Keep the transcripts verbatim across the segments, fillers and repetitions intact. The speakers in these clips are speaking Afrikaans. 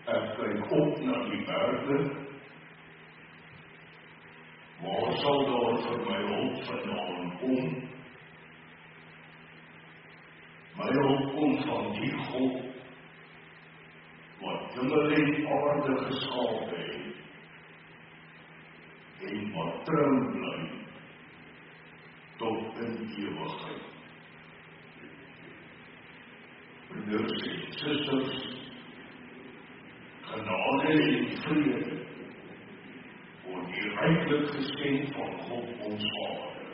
Ek kyk op na die berge. Waar sal daar vir my hulp vandaan kom? My hulp kom van die God wat hemel en aarde geskaap het en wat trou bly tot in ewigheid. Broers en susters, genade en vrede word die ryklik geskenk van God ons Vader,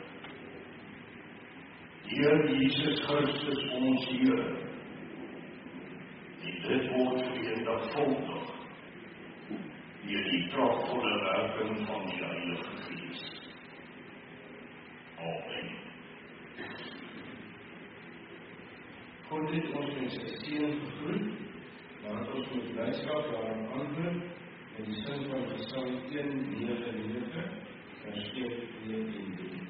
deur Jesus Christus ons Here, en dit word vereenvoudig deur die kragvolle werking van die Heilige Gees. Amen. God het ons met sy seën gegroet, maar ons moet blydskap daaraan antwoord met die sin van Psalm een nege nege, vers twee en drie.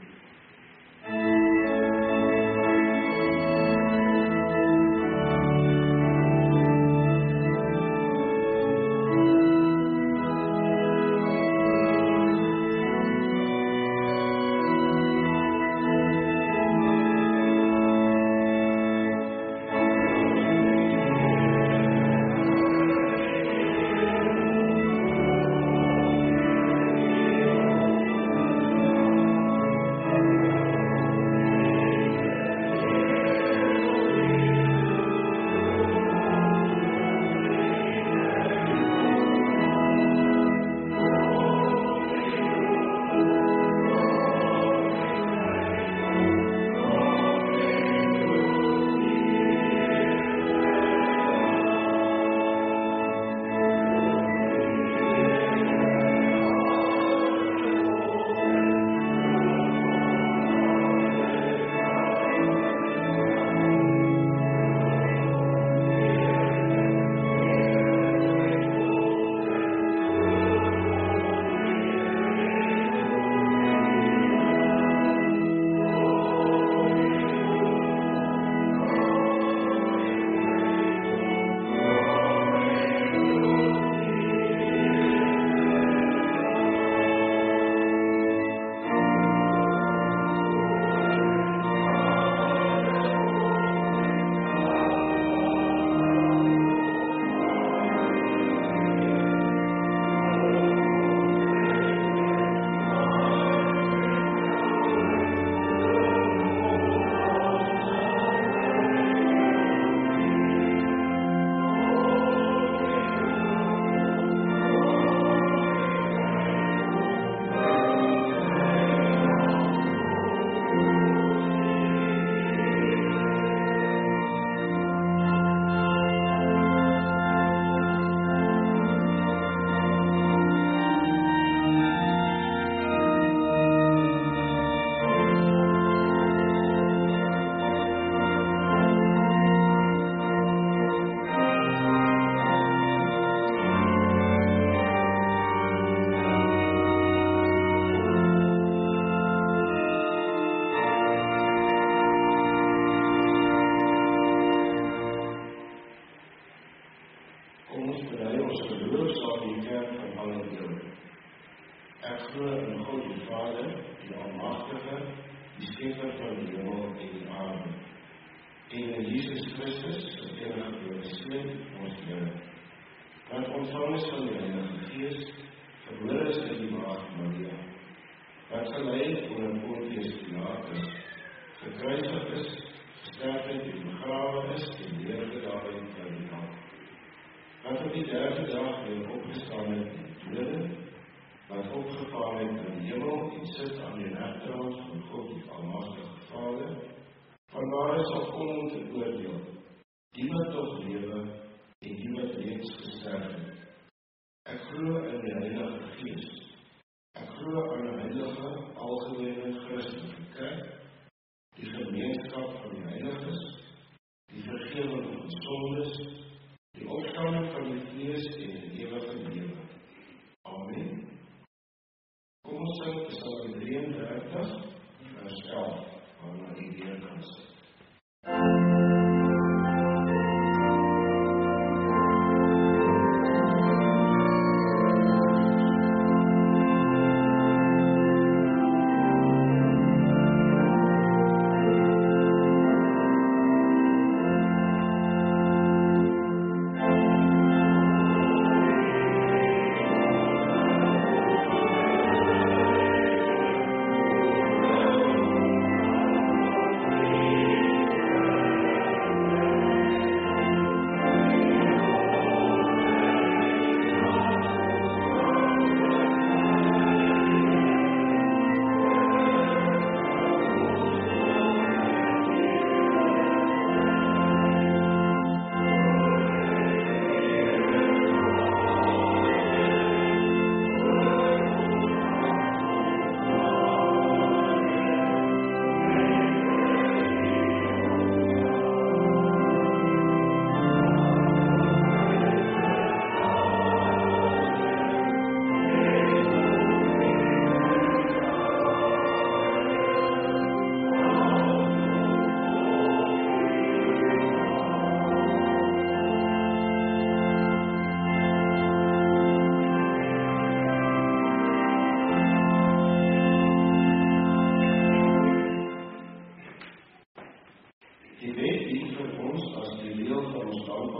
Thank you.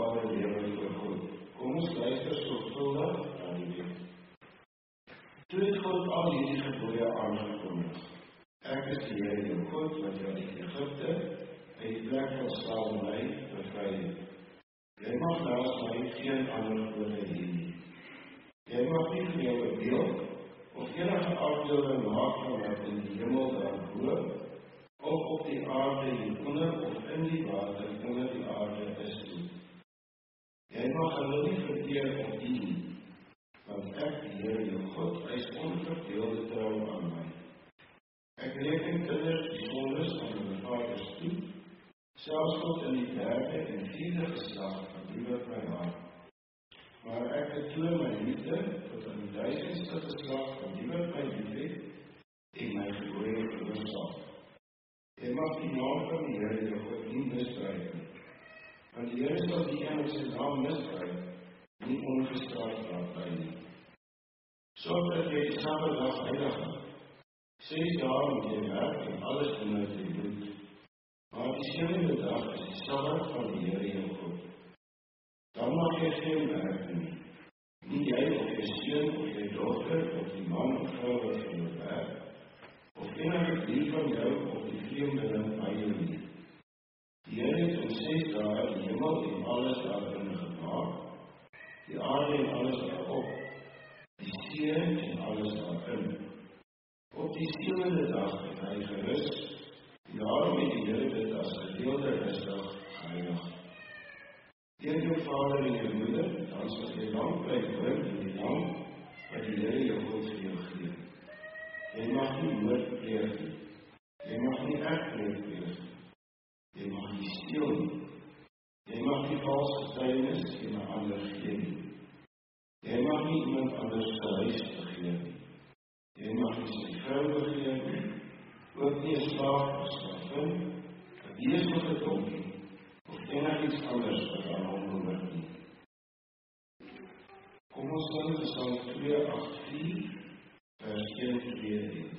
ware lewe voor God. Kom ons luister sorgvuldig na die wet. Toe het God al hierdie gebooie aangekondig. Ek is die Here jou God wat jou uit Egipte uit die plek van slawerny bevry het. Jy mag naas my geen ander gode hê nie. Jy mag nie vir jou 'n beeld of enige afbeelding maak van wat in die hemel daarbo, of op die aarde hieronder of in die water onder die aarde is nie. Jy mag hulle nie vereer of dien nie, want ek, die Here jou God, is onverdeelde trou aan my. Ek reken kinders die sondes aan hulle vaders toe, selfs tot in die derde en vierde geslag van die wat my haat. Maar ek betoon my liefde tot in die duisendste geslag van die wat my liefhet en my gebooie gehoorsaam. Jy mag die naam van die Here jou God nie misbruik nie, want die Here sal die een wat sy naam misbruik nie ongestraft laat bly nie. Sorg dat jy die Sabbatdag heilig hou. Ses dae moet jy werk en alles doen wat jy moet. Maar die sewende dag is die Sabbat van die Here jou God. Dan mag jy geen werk doen nie. Nie jy of jy seun of jy dogter of die man of vrou wat vir jou werk, of enige dier van jou of die vreemdeling by jou nie. Die Here het om ses dae die hemel en alles daarin gemaak, die aarde en alles daarop, die see en alles daarin. Op die sewende dag het hy gerus, en daarom het die Here dit as gedeelde rusdag geheilig. Eer jou vader en jou moeder, dan sal jy lang bly woon in die land wat die Here jou God vir jou gee. Jy mag nie moord pleeg nie, jy mag nie egbreek pleeg nie, jy mag nie steel nie, jy mag nie vals getuienis en 'n ander gee nie, jy mag nie iemand anders se huis begeer nie. Jy mag nie sy vrou begeer nie, ook nie 'n slaaf of slavin, 'n bees of 'n donkie, of enigiets anders wat aan hom behoort nie. Kom ons sing Psalm twee agt vier, vers een, twee en drie.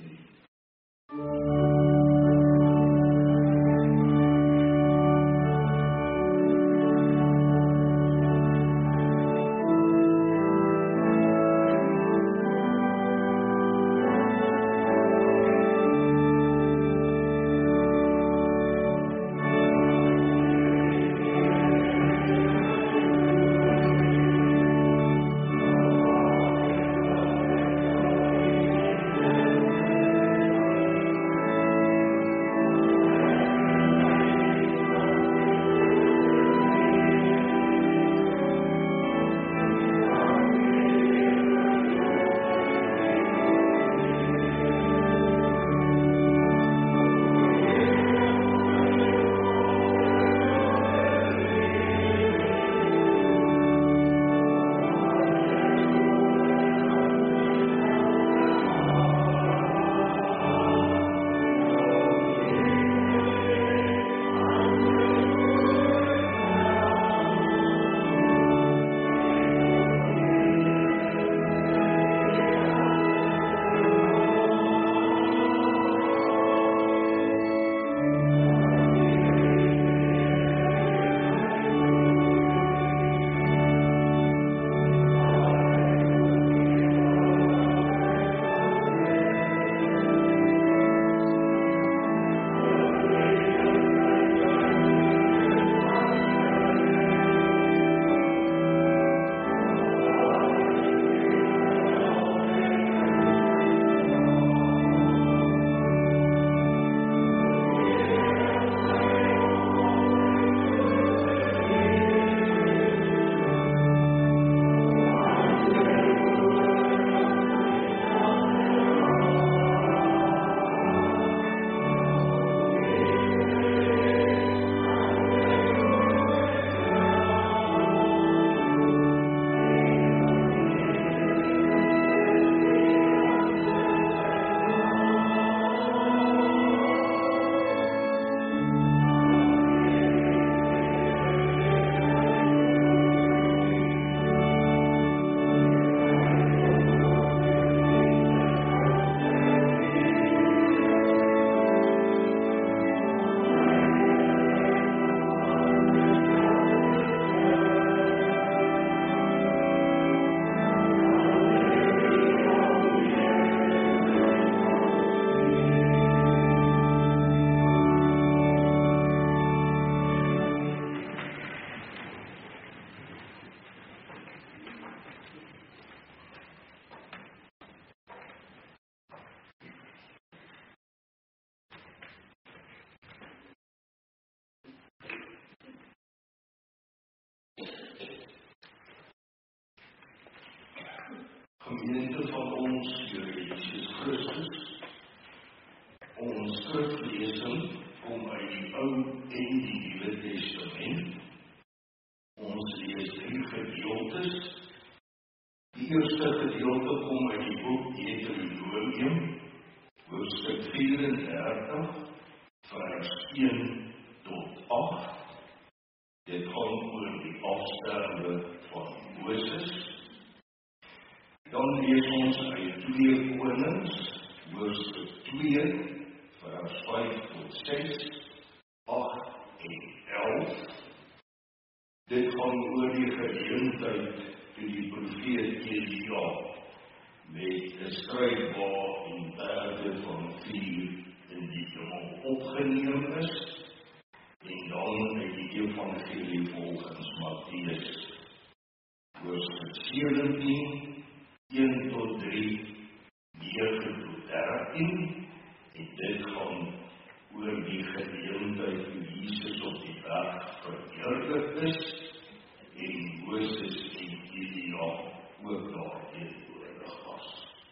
gemeente van ons, Here Jesus Christus. Ons skriflesing kom uit die Ou en die Nuwe Testament. Ons lees drie gedeeltes. Die eerste gedeelte kom uit die boek Deuteronomium, hoofstuk vyf-en-dertig, vers een tot agt. Dit gaan oor die afsterwe van Moses. Dan lees ons uit twee Konings, hoofstuk twee, vers vyf tot ses, agt en elf. Dit gaan oor die geleentheid toe die profeet Elia met 'n skryfbaar en berge van vuur in die hemel opgeneem is, en dan uit die evangelie volgens Matteus, hoofstuk sewentien, een tot drie, negen tot dertien, en dit gaan oor die geleentheid toe Jesus op die berg verheerlik is, en Moses en Elia ook daar teenwoordig was.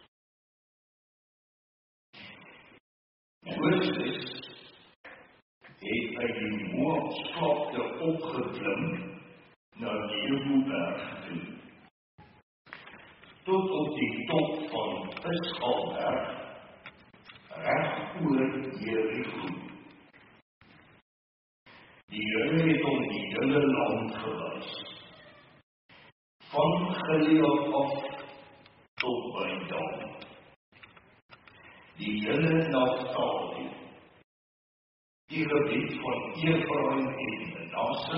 Moses het uit die Moabsvlakte opgeklim na die Nebo-berg toe, tot op die top van Pisgalberg, reg oor Jericho. Die Here het hom die hele land gewys, van Gilead af tot by Dan, die hele Naftali, die gebied van Efraim en Manasse,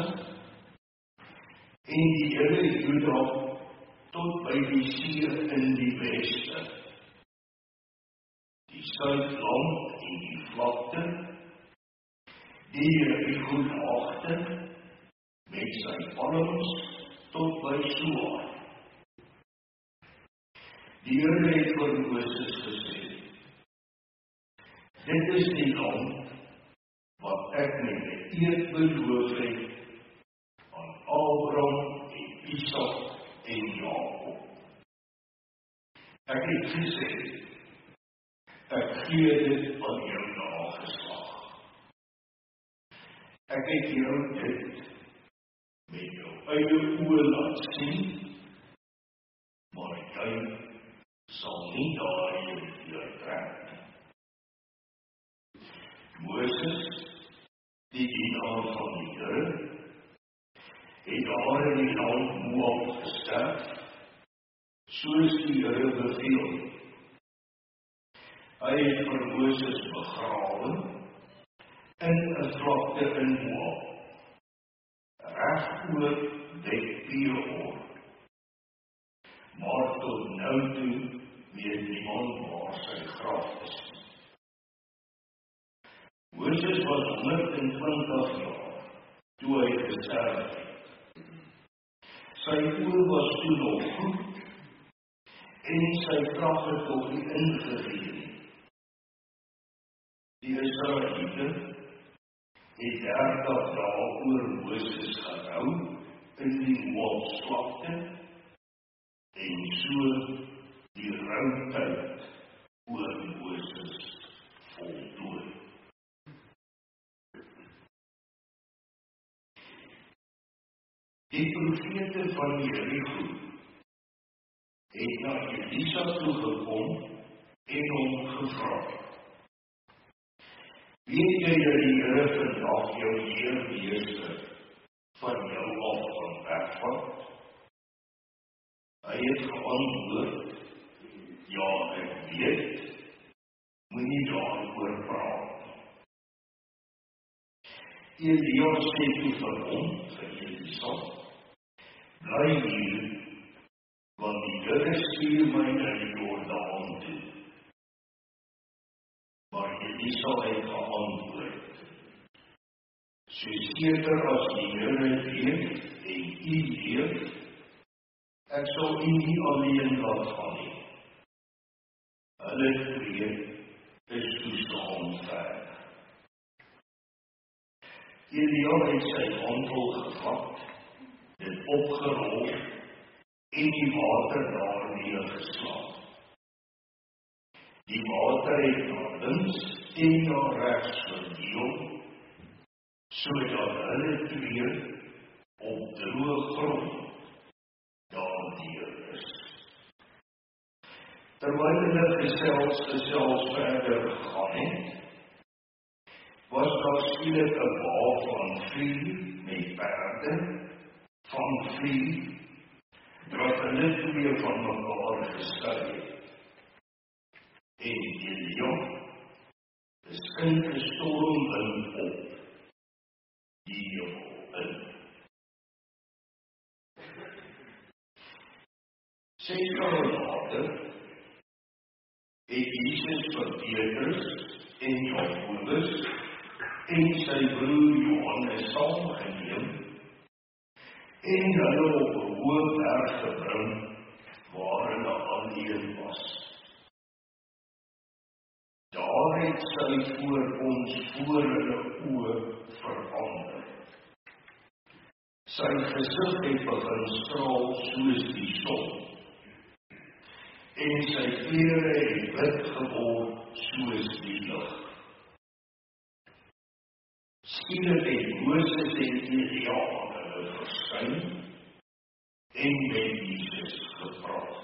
en die hele Juda tot by die see in die weste, die Suidland en die vlakte, die Jericho-laagte met sy palms tot by Soar. Die Here het vir Moses gesê, dit is die land wat ek met 'n eed beloof het aan Abraham en Isak en Jakob. Ek het gesê, ek gee dit aan jou nageslag. Ek het jou dit met jou eie oë laat sien, maar jy sal nie daarin deurtrek nie. Moses, die dienaar van die Here, het daar in die land Moab gesterf, soos die Here beveel. Hy het vir Moses begrawe in 'n vlakte in Moab, reg oor Bet-peor. Maar tot nou toe weet niemand waar sy graf is. Moses was honderd en twintig jaar toe hy gesterf het. Sy oë was toe nog goed, en sy krag het nog nie ingegee nie. Die Israeliete het dertig dae oor Moses gehou in die Moabsvlakte, en so die routyd oor Moses voltooi. Die profete van Jericho het na Elisa toe gekom en hom gevra, weet jy dat die Here vandag jou heermeester van jou af gaan wegvat? Hy het geantwoord, ja, ek weet, moenie daaroor praat. Elia sê toe vir hom, vir Elisa, bly hier, want die Here stuur my na die Jordaan toe. Maar Elisa het geantwoord, so seker as die Here leef en u leef, ek sal u nie alleen laat gaan nie. Hulle twee is toe saam verder. Elia het sy mantel gevat, dit opgerol en die water daar neergeslaan. Die water het na links en na regs verdeel, sodat hulle twee op droë grond daardeur is. Terwyl hulle gesels gesels verder gegaan het, was daar skielik 'n wa van vuur met perde van vuur, wat hulle twee van mekaar geskei het. En Gideon is ingestorm in op die hemel in. Ses jaar later het Jesus vir Petrus en Jakobus en sy broer Johannes saamgeneem en hulle op 'n hoë berg gebring waar hulle alleen was. Daar het sy voor ons voor hulle oë verander. Sy gesig het begin straal soos die son, en sy klere het wit geword soos die lig. Skielik het Moses en Elia aan hulle verskyn en met Jesus gepraat.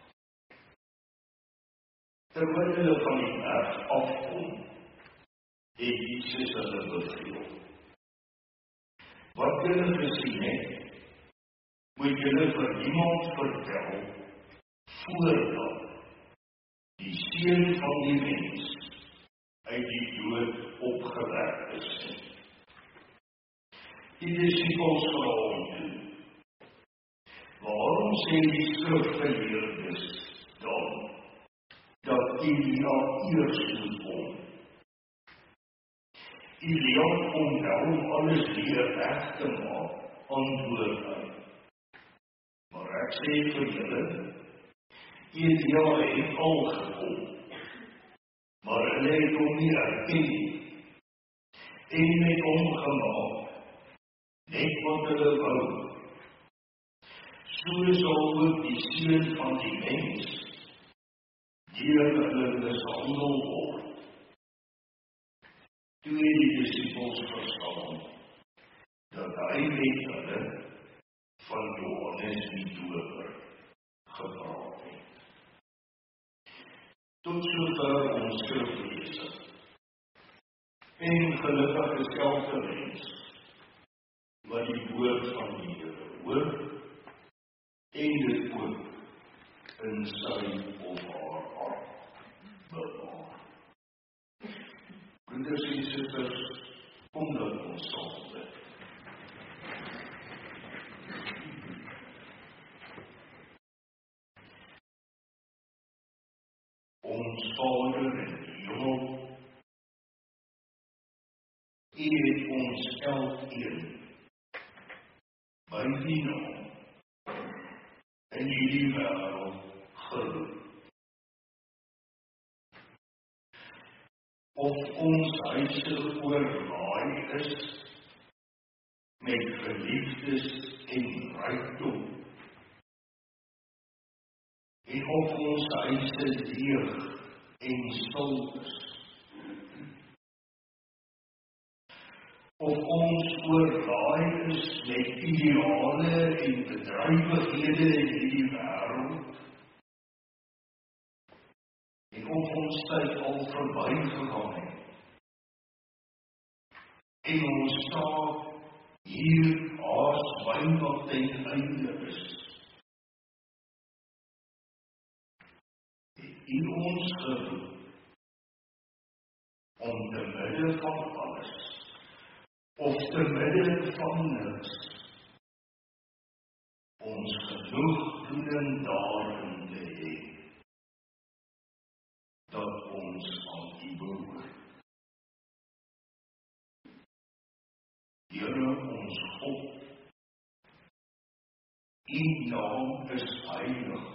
Terwyl hulle van die berg afkom, het Jesus hulle beveel: Wat julle gesien het, moet julle vir niemand vertel, voordat die Seun van die mens uit die dood opgewek is. Die disippels vra hom toe: Waarom sê die skrifgeleerdes dan dat Elia eers moet kom? Elia kom nou om alles weer reg te maak, antwoord hy. Maar ek sê vir julle, Elia het al gekom, maar hulle het hom nie erken en met hom gemaak, net wat hulle wou. So sal ook die Seun van die mens deur hulle mishandel word. Toe het die disippels verstaan dat hy met hulle van Johannes die Doper gepraat het. Tot sover ons skriflesing. En gelukkig is elke mens wat die woord van die Here hoor en dit ook in sy of haar hart bewaar. Broeders en susters, kom dat ons saam bid. Ons Vader in die hemel, U het ons elkeen by die naam in hierdie wêreld geroep. Of ons huise oorlaai is met geliefdes en rykdom, en of ons huise leeg en stil is, of ons oorlaai is met ideale en bedrywighede in hierdie wêreld, en of ons tyd al verby gegaan het, en ons staan hier haas wyndag ten einde is, het U ons geroep om te midde van alles, of te midde van niks, ons genoegdoening daarin te hê, dat ons aan U behoort. Here ons God, U naam is heilig.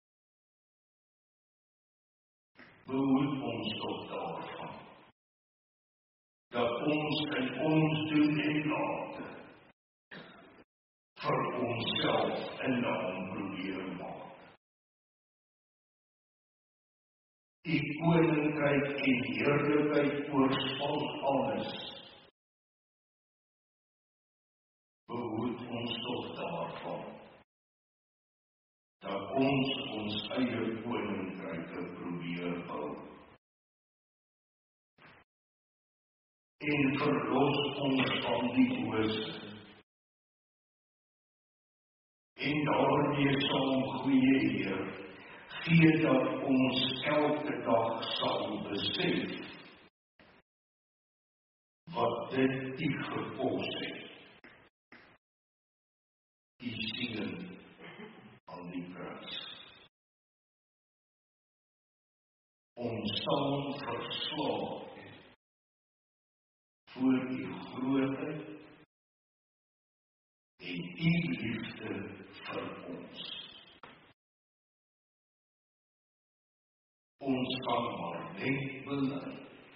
Behoed ons tot daarvan, dat ons in ons doen en late vir onsself 'n naam probeer maak. Die koninkryk en heerlikheid oorspan alles. Behoed ons toch daarvan, dat ons ons eie koninkryke probeer bou. En verlos ons van die bose. En daarmee saam, goeie Heer, gee dat ons elke dag sal besef, wat dit U gekos het. Die seën aan die kruis. Ons sal verslaaf voor U grootheid en U liefde vir ons. Ons kan maar net bely.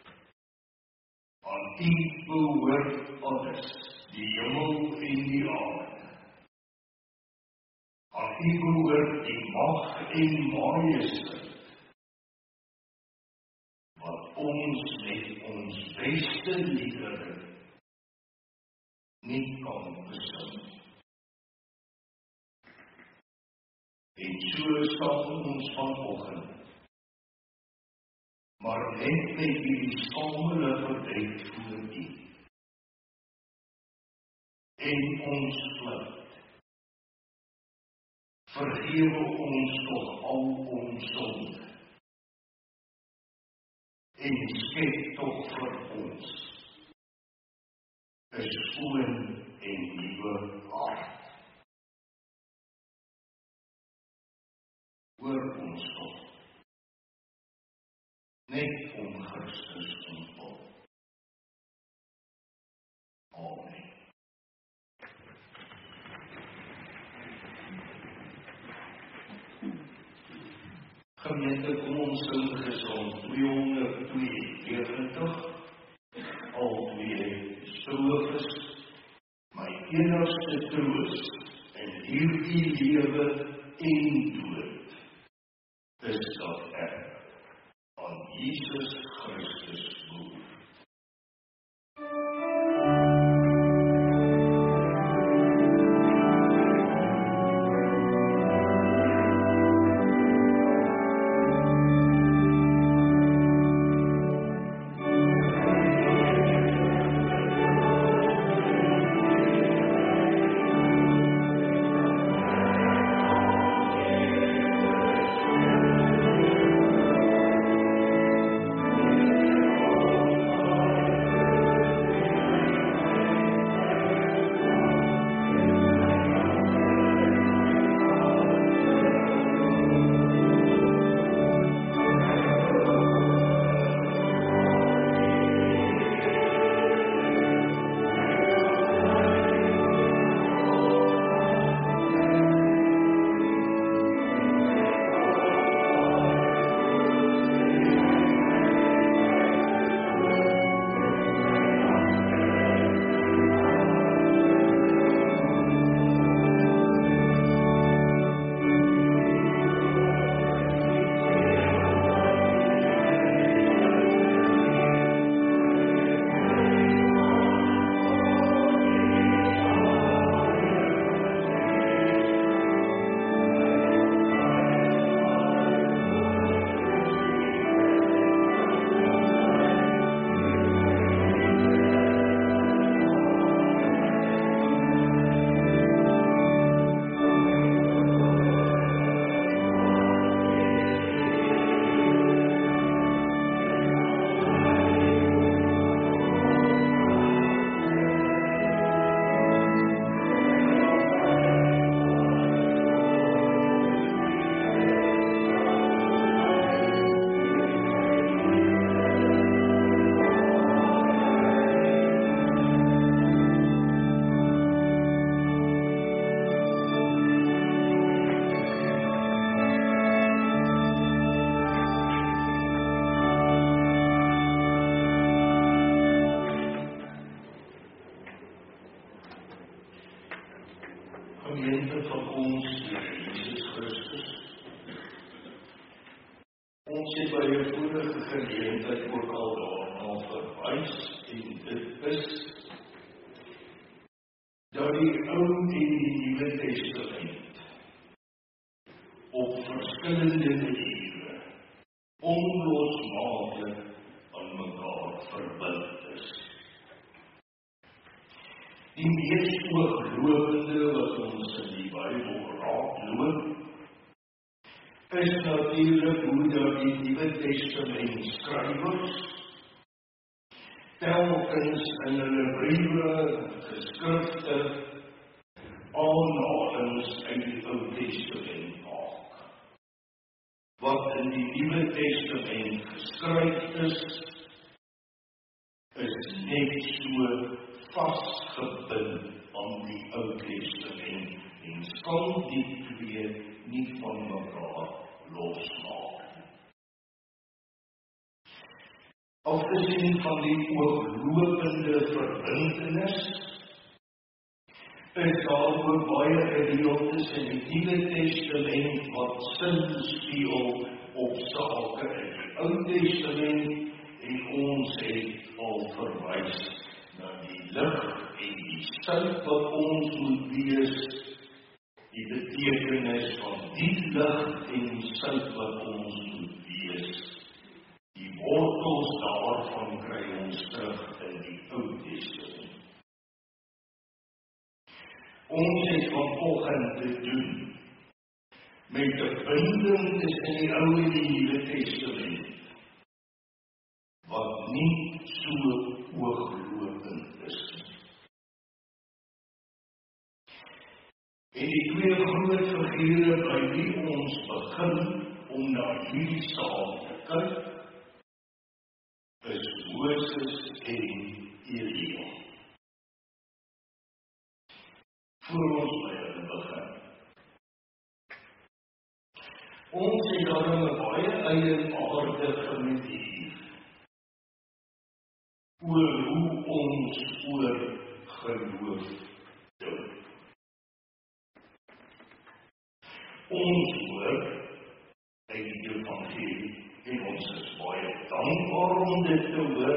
Aan U behoort alles, die hemel en die aarde. Aan U behoort die mag en majesteit, wat ons met ons beste liedere nie kan besing. En so staan ons vanoggend, maar net met hierdie skamele gebed voor U. En ons pleit, vergewe ons toch al ons sonde, en skep toch vir ons een skoon en nieuwe hart. Hoor ons toch, net om Christus ontwil. Amen. Gemeente, kom ons sing gesond, tweehonderdtweeënnegentig, al twee strofes, my enigste troos in hierdie lewe en dood, is dat ek aan Jesus Christus behoort. Ons het by 'n vorige geleentheid ook al daarna verwys, en dit is dat die Ou en die Nuwe Testament op verskillende maniere onlosmaaklik aan mekaar verbind is. Die mees ooglopende wat ons in die Bybel raakloop, is natuurlik hoe dat die Nuwe Testament skrywers telkens in hulle briewe, geskrifte, aanhalings uit die Ou Testament maak. Wat in die Nuwe Testament geskryf is, is net so vasgebind aan die Ou Testament en kan die twee nie van mekaar losmaak. Afgesien van die ooglopende verbintenis, is daar ook baie gedeeltes in die Nuwe Testament wat sin speel op sake in die Ou Testament, en ons het al verwys na die lig en die sout wat ons moet wees, die betekenis van die lig en sout wat ons moet wees. Die wortels daarvan kry ons terug in die Ou Testament. Ons het vanoggend te doen met die binding tussen die Ou en die Nuwe Testament, wat nie so ooglopend is nie. En die twee groot figure by wie ons begin om na hierdie saak te kyk, is Moses en Elia. Voor ons by hulle begin. Ons het dan 'n baie eienaardige manier oor hoe ons oor geloof dink. Ons hoor uit die evangelie, en ons is baie dankbaar om dit te hoor,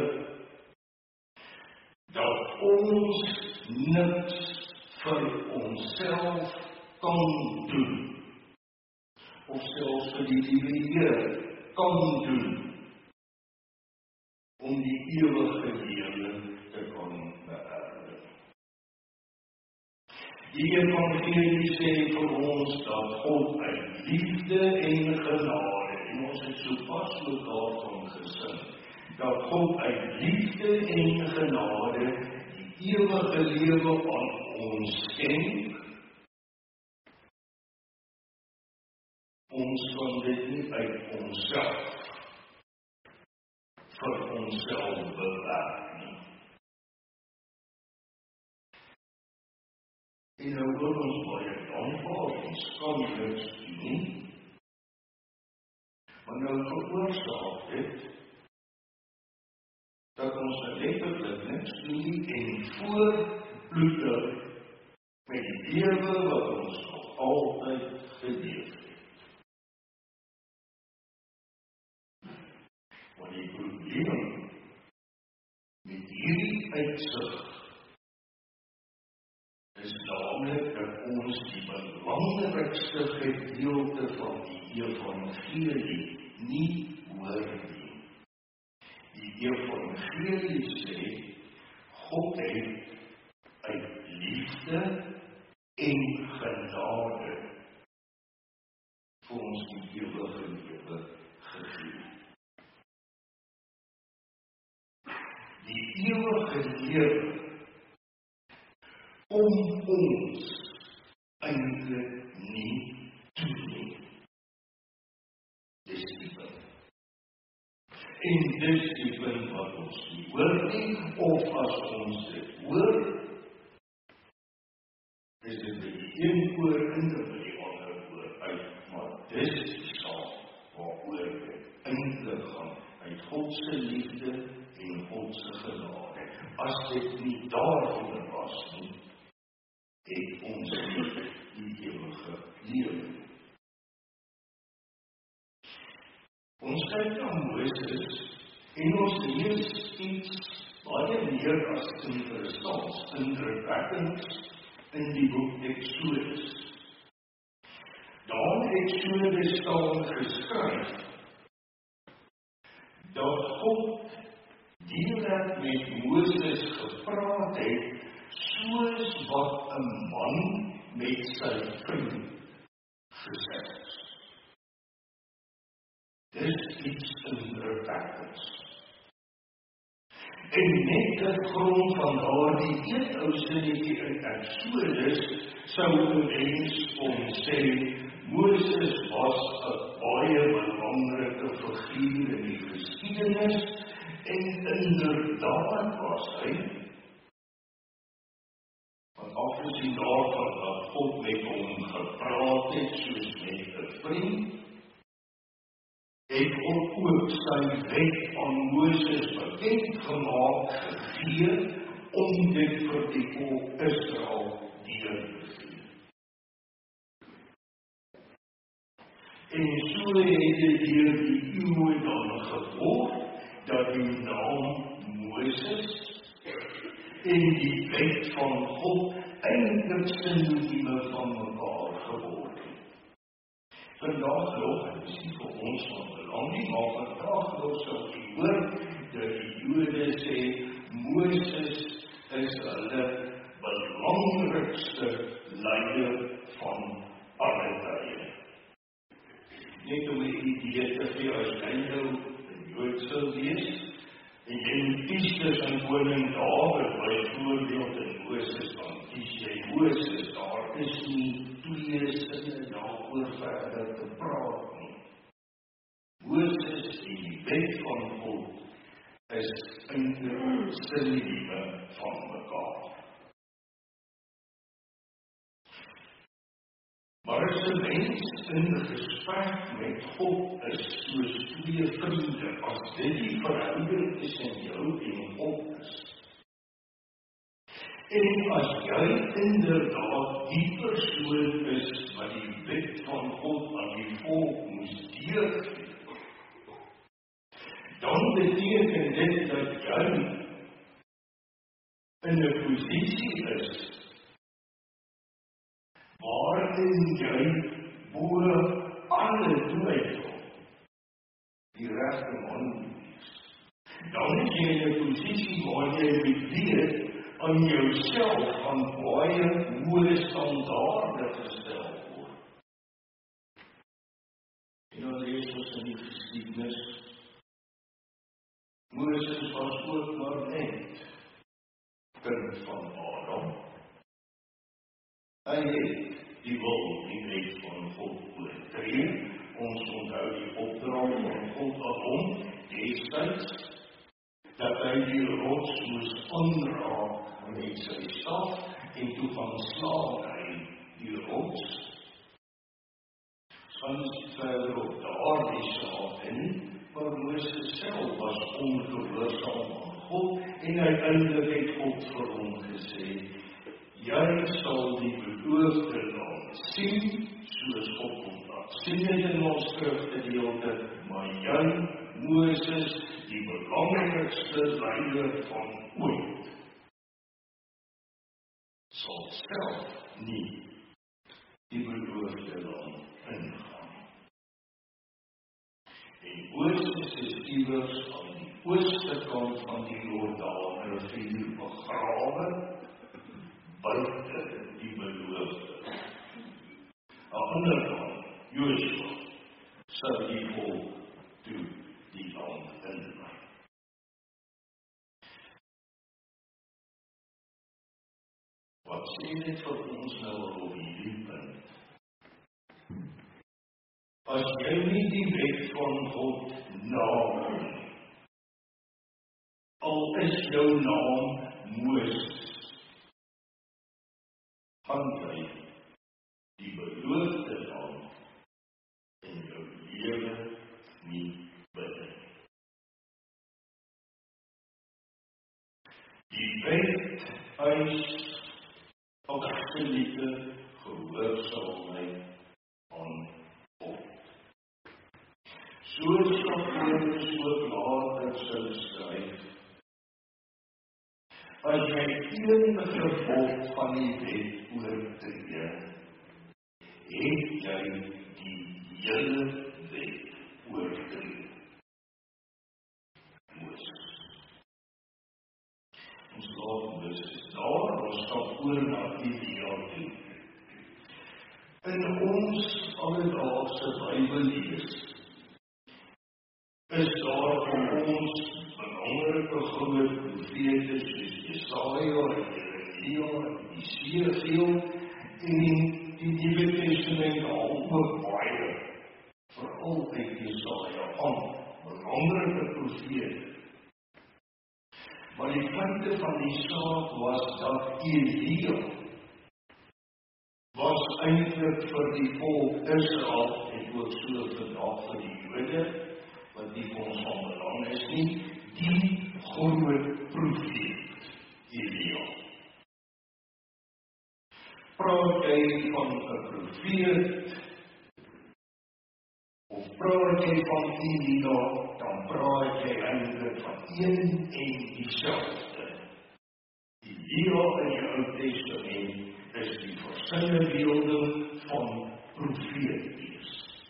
dat ons niks vir onsself kan doen, of selfs vir die liewe Here kan doen, om die ewige lewe te kan beerwe. Die evangelie sê vir ons dat God uit liefde en genade, en ons het sopas ook daarvan gesing, dat God uit liefde en genade die ewige lewe aan ons skenk. Ons kan dit nie uit onsself vir onsself bewerk nie. En nou word ons baie dankbaar, ons kan niks doen nie. Maar nou veroorsaak dit, dat ons letterlik niks doen nie, en voorbloedig met die lewe wat ons nog altyd geleef het. Maar die probleem met hierdie uitsig is namelijk dat ons die belangrikste gedeelte van die evangelie nie hoor nie. Die evangelie sê, God het uit liefde en genade vir ons die ewige lewe gegee. Die ewige lewe om ons eintlik nie toe nie. Dis die punt. En dis die punt wat ons nie hoor nie, of as ons dit hoor, is dit by die een oor in en by die ander oor uit, maar dis die saak waaroor dit eintlik gaan, uit Godse liefde en Godse genade. As dit nie daarvoor was nie, het ons nie die ewige lewe. ons kyk na Moses en ons lees iets baie meer as interessants, indrukwekkend in die boek Exodus. Daar in Exodus staan geskryf dat God direk met Moses gepraat het, soos wat 'n man met sy vriend gesê het. Dis iets indrukwekkends. En net ter grond van daardie een ou sinnetjie in Exodus sou 'n mens kon sê Moses was 'n baie belangrike figuur in die geskiedenis en inderdaad was hy, want afgesien daarvan dat God met hom gepraat het soos met 'n vriend, het God ook sy wet aan Moses bekend gemaak gegee om dit vir die volk Israel deur te gee. En so het dit deur die eeue dan geword dat die naam Moses en die wet van God eintlik sinonieme van mekaar geword het. Vandag nog, en dis nie vir ons van belang nie, maar vandag nog sal jy hoor dat die Jode sê Moses is hulle belangrikste leier van alle tye. Net om 'n idee te gee, as jy nou 'n Jood sou wees, en jy moet kies tussen koning Dawid byvoorbeeld en Moses, dan kies jy Moses. Daar is nie twee sinne daaroor verder te praat nie. Moses en die wet van God is eintlik sinonieme van mekaar. Maar as 'n mens in gesprek met God is soos twee vriende, as dit die verhouding tussen jou en God is, en as jy inderdaad die persoon is wat die wet van God aan die volk moes deurgee, dan beteken dit dat jy in 'n posisie is waarin jy bo alle twyfel die regte man is. Dan is jy in 'n posisie waar jy weet aan jouself van baie hoë standaarde gestel word. En dan lees ons in die geskiedenis, Moses was ook maar net kind van Adam. Hy het die wil die wet van God oortree. Ons onthou die opdrag van God aan hom destyds, dat hy die rots moes aanraak met sy staf, en toe gaan slaan hy die rots. Soms verder op daardie saak in, maar Moses self was ongehoorsaam aan God, en uiteindelik het God vir hom gesê, jy sal die beloofde land sien, soos God hom laat sien in ons skrifgedeelte, maar jy, Moses, die belangrikste leier van ooit, sal self nie die beloofde land ingaan. En Moses is iewers aan die ooste kant van die Jordaan rivier begrawe, buite die beloofde. Aan die ander kant, Joshua, sou die volk toe die land inlei. Wat sê dit vir ons nou op hierdie punt? As jy nie die wet van God nakom, al is jou naam Moses, gaan jy die beloofde land in jou lewe nie binne. Die wet eis absolute gehoorsaamheid aan God. So skapteens ook later sal skryf. As jy enige gebod van die wet oortree, het jy die hele wet oortree. Moses. Ons laat Moses daar, ons stap oor na Elia toe. In ons alledaagse Bybellees is daar vir ons belangrike groot profete soos Jesaja, Jeremia, Jesegiel en die Nuwe Testament al ook baie, veral uit Jesaja aan, belangrike profete. Maar die punte van die saak was dat Elia was eintlik vir die volk Israel en ook so vandag vir die Jode, wat nie vir ons van belang is nie, die groot profeet Elia. Praat jy van 'n profeet, of praat jy van Elia, dan praat jy eintlik van een en dieselfde. Elia in die Ou Testament is die versinnebeelding van profeet wees.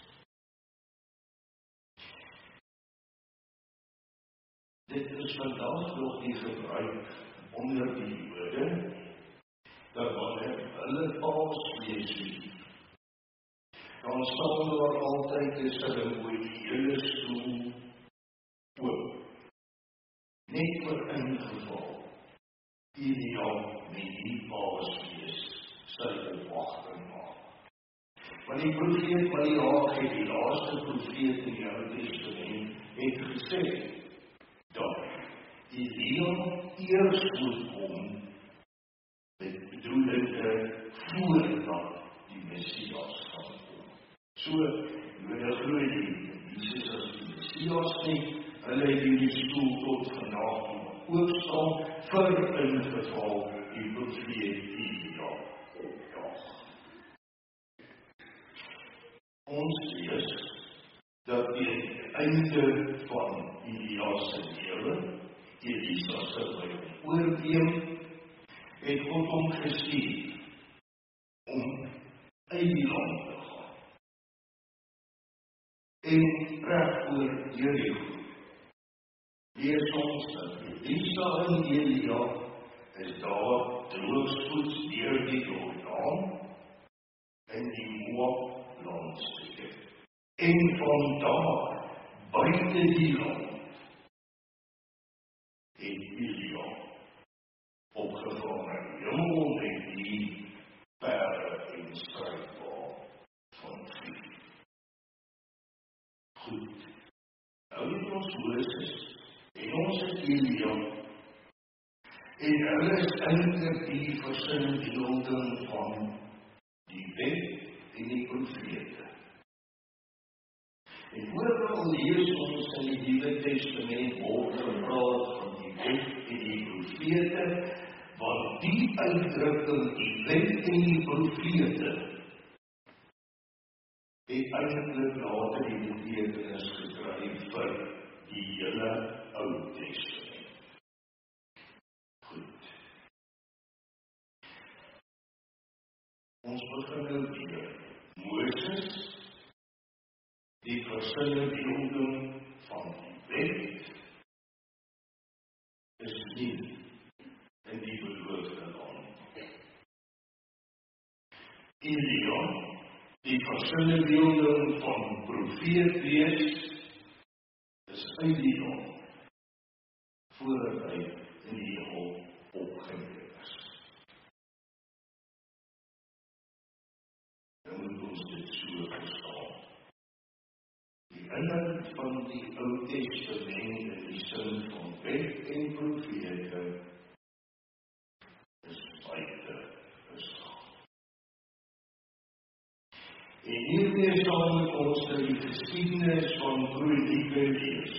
Dit is vandag nog die gebruik onder die Jode, dat wanneer hulle Paasfees vier, dan staan daar altyd 'n seremoniële stoel oop, net vir ingeval Elia met die Paasfees sy opwagting maak. Want die profeet Maleagi, die laaste profeet in die Ou Testament, het gesê dat Elia eers moet kom met bedoelende voordat die Messias gaan kom. So, Jode glo nie Jesus as die Messias nie, hulle het hierdie stoel tot vandag ook staan vir ingeval die profeet Elia opdaag. Ons lees dat die einde van Elia se lewe, Elisa sal by hom oorneem, het God hom gestuur om uit die land te gaan. En reg oor Jericho lees ons dat Elisa en Elia is daar droogsvoets deur die Jordaan in die Moab landstreek. En van daar buite die land het Elia opgevang in die hemel met die perde en strijdbaan van vuur. Goed, nou het ons Moses en ons het Elia, en hulle is eintlik die versinbeelding van die wet en die profete. En ooral lees ons in die Nuwe Testament word gepraat van die wet en die profete, want die uitdrukking, die wet en die profete, het eintlik later die betekenis gekry vir die hele Ou Testament. Goed. Ons begin nou weer. Moses, die versinnebeelding van die wet, is nie in die beloofde land. Elia, die versinnebeelding van profeet wees, is uit die land, voordat hy in die hemel opgeneem is. Dan moet ons dit so verstaan. Die inhoud van die Ou Testament in die sin van wet en profete is buite verstaan. En hiermee saam met ons die geskiedenis van Kronieke lees.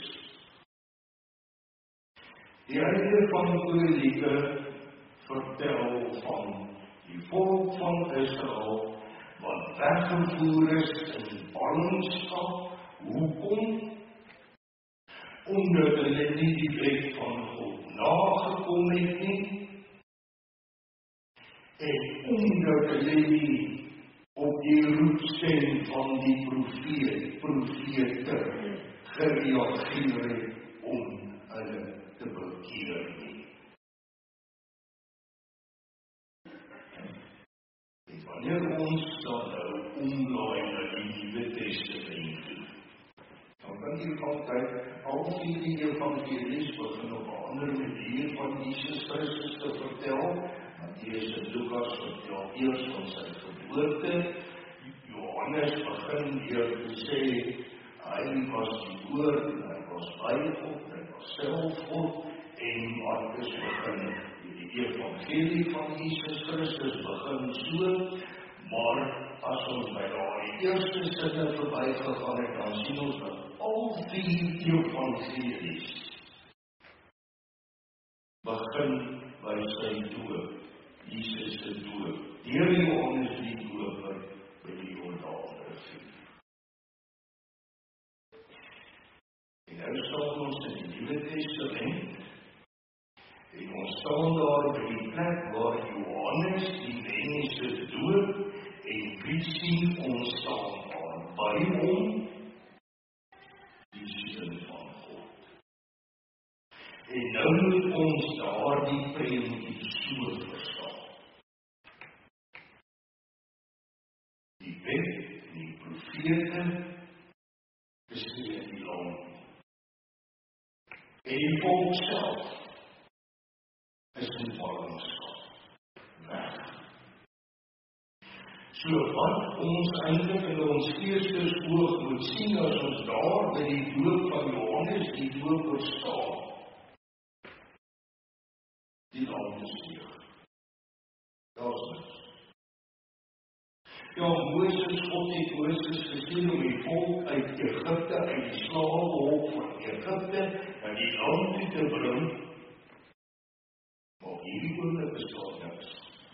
Die einde van Kronieke vertel van die volk van Israel wat weggevoer is in ballingskap. Hoekom? omdat hulle nie die wet van God nagekom het nie, en omdat hulle nie op die roepstem van die profeet, profete gereageer het om hulle te bekeer nie. En wanneer ons dan nou omlaai na die Nuwe Testament toe, dan kan jy altyd al vier die evangelies begin op 'n ander manier van Jesus Christus te vertel. Matteus en Lukas vertel eers van sy geboorte. Johannes begin deur te sê, hy was die Woord, en hy was by God, hy was self God, en Markus begin, die evangelie van Jesus Christus begin so, maar as ons by die eerste sinne verbygegaan het, dan sien ons dat al vier evangelies begin by sy doop, Jesus se doop, deur Johannes die Doper by die Jordaanrivier. En nou staan ons in die Nuwe Testament, en ons staan daar by die plek waar Johannes die mense doop, en wie sien ons staan daar by hom? Die Seun van God. En nou moet ons daar die prentjie so verstaan. Die wet, die profete, is nie in die land. En die volk self is in ballingskap. Weg. So wat ons eintlik in ons geestesoog moet sien as ons daar by die doop van Johannes die Doper staan. Die land is leeg. Daar is niks. Ja, Moses, God het Moses gestuur om die volk uit Egipte, uit die slaweholp van Egipte, na die land toe te bring. Maar hierdie oomblik is daar niks.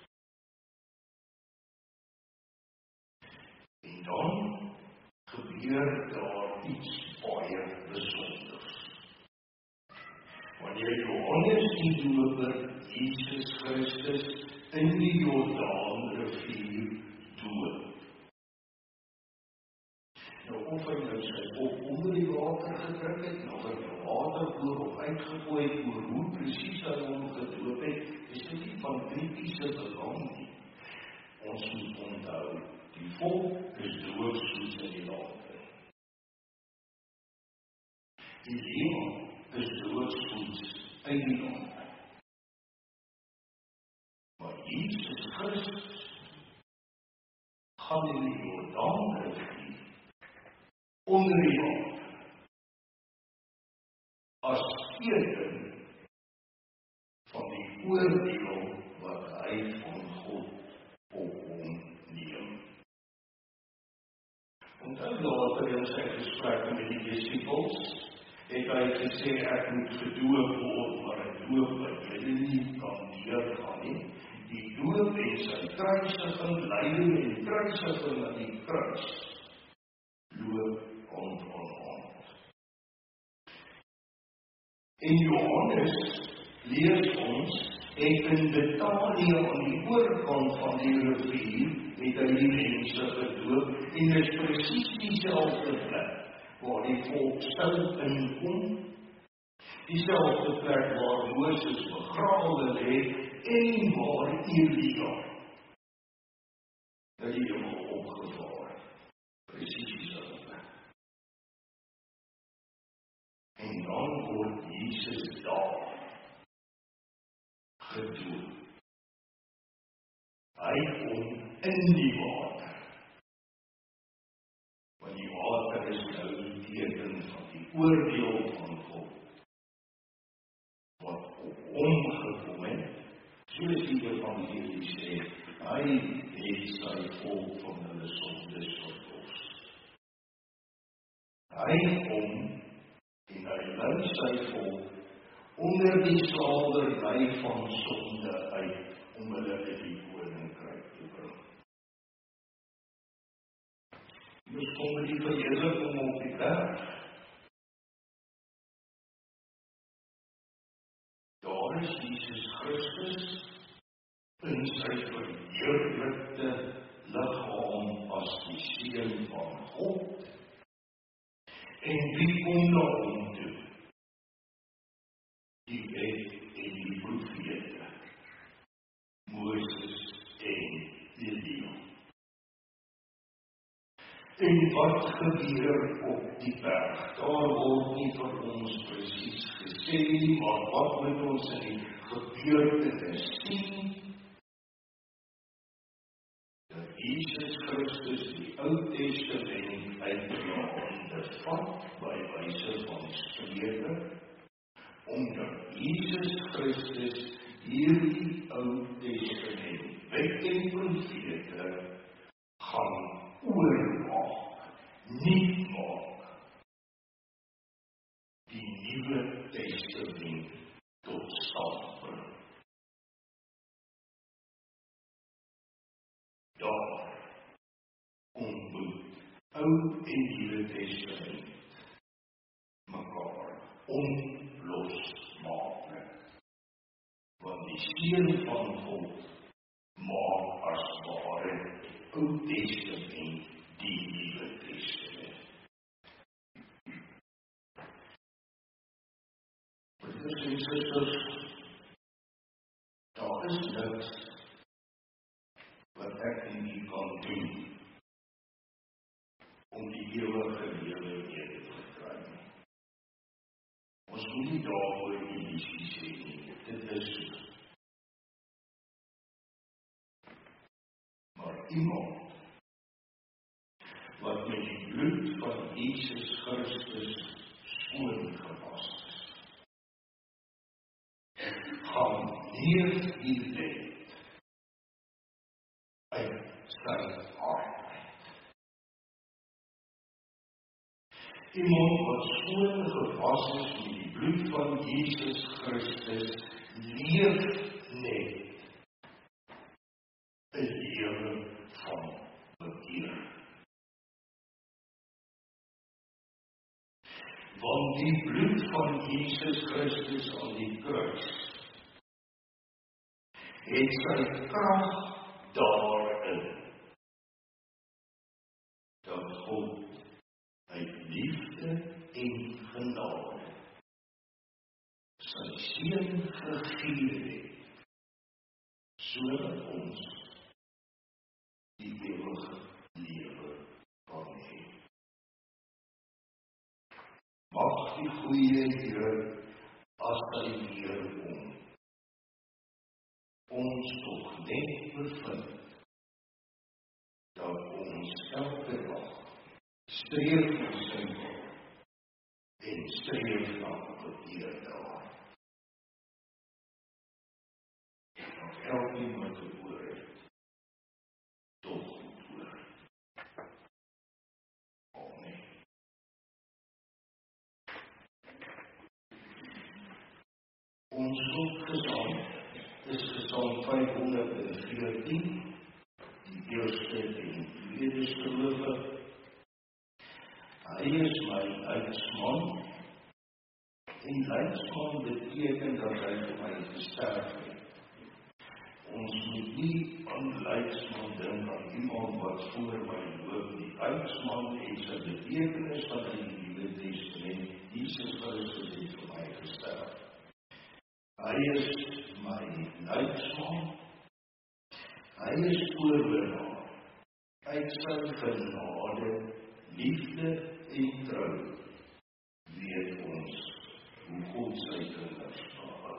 En dan gebeur daar iets baie besonders. Wanneer Johannes die Doper Jesus Christus in die Jordaanrivier doop. Nou of hy nou sy kop onder die water gedruk het, en of hy nou water oor of uitgegooi het, oor hoe presies hy hom gedoop het, is dit nie van kritiese belang nie. Ons moet onthou, die volk is doodsoos in die land. Die leeuw is doodsoos in die land. Maar Jesus Christus gaan in die Jordaanrivier onder die water as teken van die oordeel wat hy van God op hom neem. Onthou later in sy gesprekke met die disippels het hy gesê, ek moet gedoop word, maar ek doop wat julle nie kan deurgaan nie. Die doop en sy kruisiging, lyding en kruisiging aan die kruis loop hand aan hand. En Johannes lees ons, het in Betanië aan die oorkant van die rivier, het hy die mense gedoop, en is presies dieselfde plek, waar die volk stil inkom, dieselfde plek waar Moses begrawe lê, en waar Elia dat die hemel opgevaar het. Presies dieselfde plek. En dan word Jesus daar gedoop. Hy kom in die water. Want die water is nou die teken van die oordeel van God, wat op hom gekom het, soos die evangelie sê, hy het sy volk van hulle sondes verlos. Hy kom en hy lei sy volk onder die slawerny van sonde uit, om hulle in die koninkryk te bring. Ons kom met die verheerliking op die berg. in sy verheerlikte liggaam as die seun van God. En wie kom na hom toe? Die wet en die profete, Moses en Elia. En wat gebeur op die berg? Daar word nie vir ons presies gesê nie, maar wat moet ons in die gebeurtenis sien? Dat Jesus Christus die Ou Testament uit na hande vat by wyse van Spreuke, omdat Jesus Christus hierdie Ou Testament wet en profete gaan oormaak, nie maak, die Nuwe Testament tot stand bring. Daar ontmoet Ou en Nuwe Testament mekaar onlosmaaklik, want die Seun van God maak as ware Ou Testament die Nuwe Testament. Broeders en susters, daar is niks wat ek en u kan doen om die ewige lewe weer te kry. Ons moet nie daaroor illusies hê nie, dit is so. Maar iemand wat met die bloed van Jesus Christus skoon gewas is, gaan neer die wet uit sy hart uit. Iemand wat skoon gewas is met die bloed van Jesus Christus, leef net 'n lewe van bekering. Want die bloed van Jesus Christus aan die kruis het sy krag daarin, dat God uit liefde en genade sy seun gegee het, sodat ons die ewige lewe kan hê. Mag die goeie Here, as hy weer kom, ons tog net bevind, dat ons elke dag streef na sy wil, en streef na bekeer daar. En dat elkeen wat gehoor het, tog goed hoor. Amen. Ons slotgesang is Gesang vyfhonderdveertien, die eerste en tweede strofe. Hy is my leidsman, en leidsman beteken dat hy vir my gesterf het. Ons moet nie aan leidsman dink aan iemand wat voor my loop nie. Leidsman het sy betekenis van die Nuwe Testament. Jesus Christus het vir my gesterf. Hy is my leidsman, hy is oorwinnaar, uit sy genade, liefde en trou, weet ons hoe God sy kinders behou.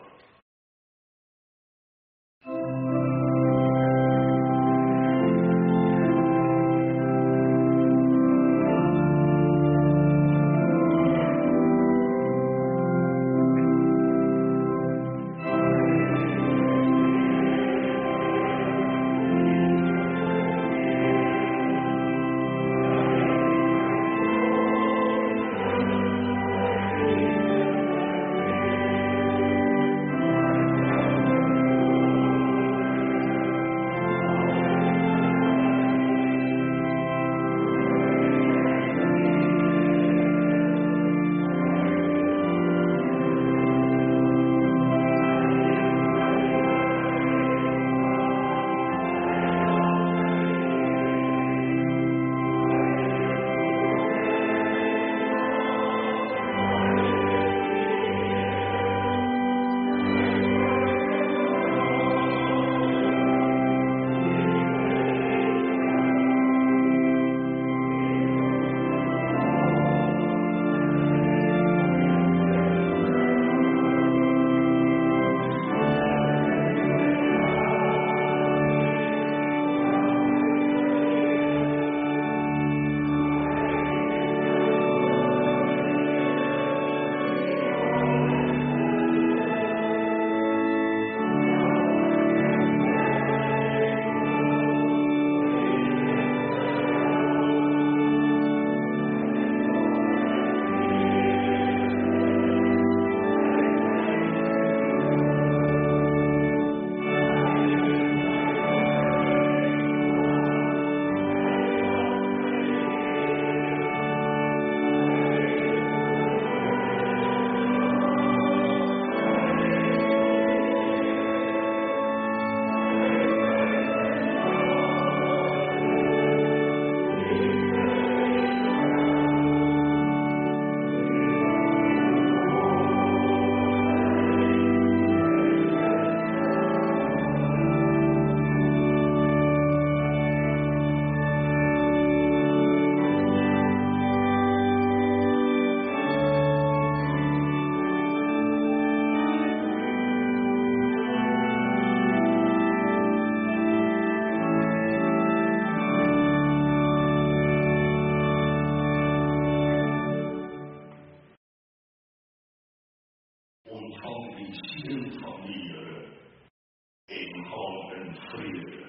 vrede.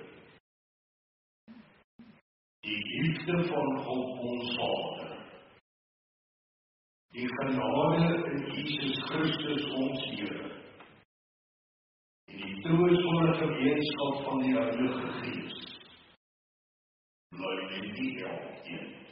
Die liefde van God ons Vader, die genade in Jesus Christus ons Here, en die troostvolle gemeenskap van die Heilige Gees, bly met u elkeen.